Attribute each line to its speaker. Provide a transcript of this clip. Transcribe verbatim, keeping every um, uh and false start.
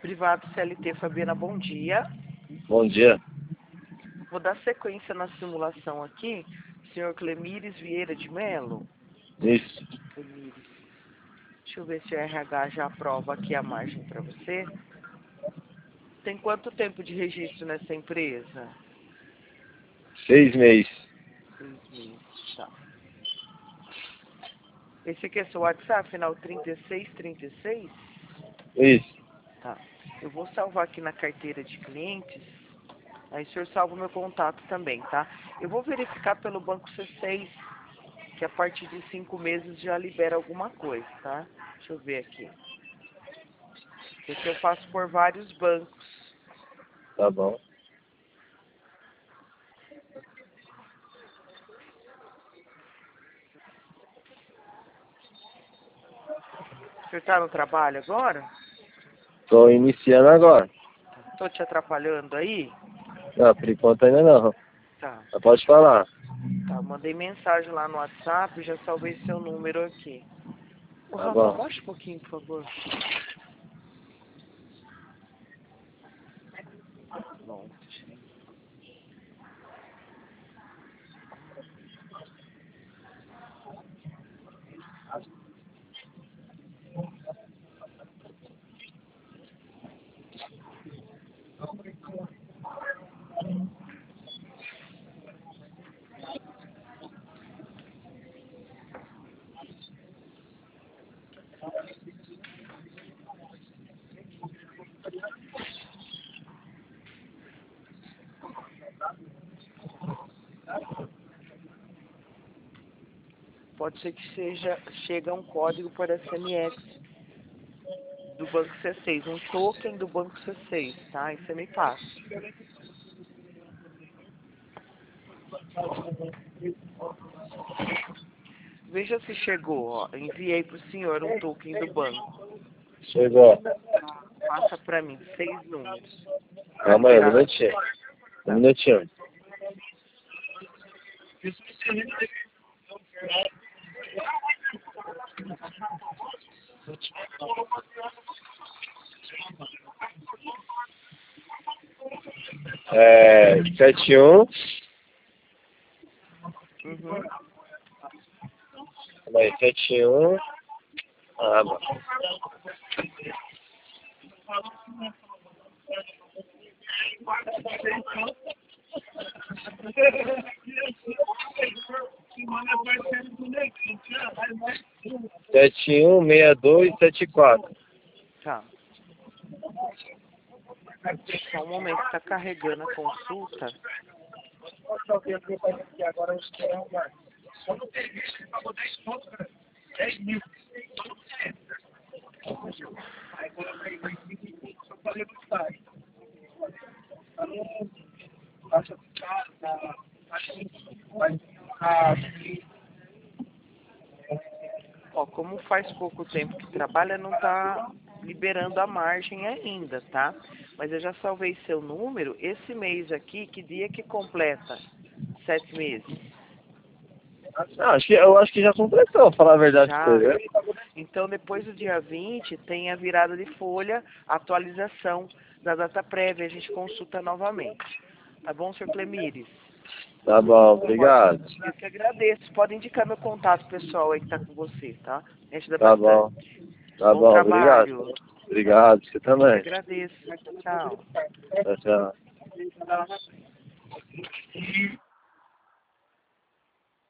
Speaker 1: Privado C L T Fabiana, bom dia.
Speaker 2: Bom dia.
Speaker 1: Vou dar sequência na simulação aqui. Senhor Clemires Vieira de Melo.
Speaker 2: Isso.
Speaker 1: Clemires. Deixa eu ver se o R H já aprova aqui a margem para você. Tem quanto tempo de registro nessa empresa?
Speaker 2: Seis meses.
Speaker 1: Seis meses, tá. Esse aqui é seu WhatsApp, final trinta e seis trinta e seis?
Speaker 2: Isso.
Speaker 1: Tá. Eu vou salvar aqui na carteira de clientes. Aí o senhor salva o meu contato também, tá? Eu vou verificar pelo Banco C seis, que a partir de cinco meses já libera alguma coisa, tá? Deixa eu ver aqui. Porque eu faço por vários bancos.
Speaker 2: Tá bom.
Speaker 1: O senhor tá no trabalho agora?
Speaker 2: Tô iniciando agora.
Speaker 1: Tô te atrapalhando aí?
Speaker 2: Não, por enquanto ainda não.
Speaker 1: Tá.
Speaker 2: Mas pode falar.
Speaker 1: Tá, mandei mensagem lá no WhatsApp, já salvei seu número aqui. Ô,
Speaker 2: Tá
Speaker 1: Rafa,
Speaker 2: bom.
Speaker 1: abaixa um pouquinho, por favor. Bom. Pode ser que seja, chega um código por S M S do Banco C seis, um token do Banco C seis, tá? Aí você me passa. Veja se chegou, ó. Enviei pro senhor um token do banco.
Speaker 2: Chegou.
Speaker 1: Passa pra mim, seis números.
Speaker 2: Calma aí, um minutinho. Um minutinho. É, sete um.
Speaker 1: Uhum.
Speaker 2: Calma aí, sete um. Ah, mano. Sete um, meia dois, sete quatro.
Speaker 1: Tá. Só um momento, tá carregando a consulta. Ó, como faz pouco tempo que trabalha, não tá liberando a margem ainda, tá? Mas eu já salvei seu número. Esse mês aqui, que dia que completa? Sete meses.
Speaker 2: Não, acho que, eu acho que já completou, falar a verdade pra
Speaker 1: Já.
Speaker 2: você, né?
Speaker 1: Então, depois do dia vinte, tem a virada de folha, atualização da data prévia. A gente consulta novamente. Tá bom, senhor Clemires?
Speaker 2: Tá bom, obrigado.
Speaker 1: Eu que agradeço. Pode indicar meu contato pessoal aí que tá com você, tá? Me ajuda
Speaker 2: Tá bom.
Speaker 1: bastante.
Speaker 2: Tá
Speaker 1: Bom
Speaker 2: bom,
Speaker 1: trabalho.
Speaker 2: obrigado. Obrigado, você
Speaker 1: Eu que
Speaker 2: também.
Speaker 1: agradeço. Tchau.
Speaker 2: Tchau, tchau.